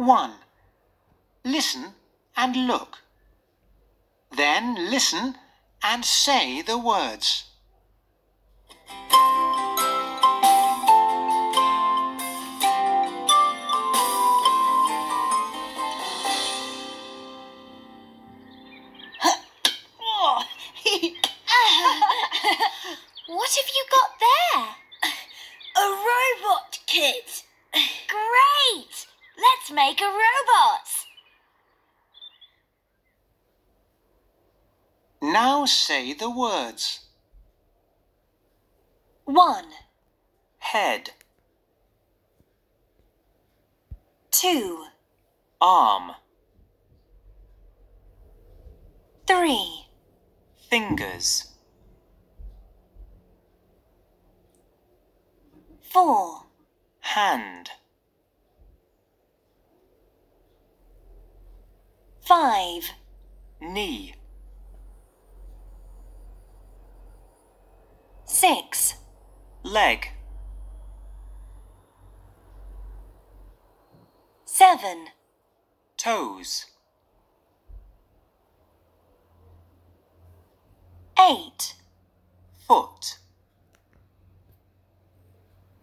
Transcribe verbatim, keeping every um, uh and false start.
One. Listen and look. Then listen and say the words. What have you got there? A robot kit. Great! Let's make a robot. Now say the words. One, Head, two, arm, three, fingers, four, hand, five, knee, six, leg, seven, toes, eight, foot,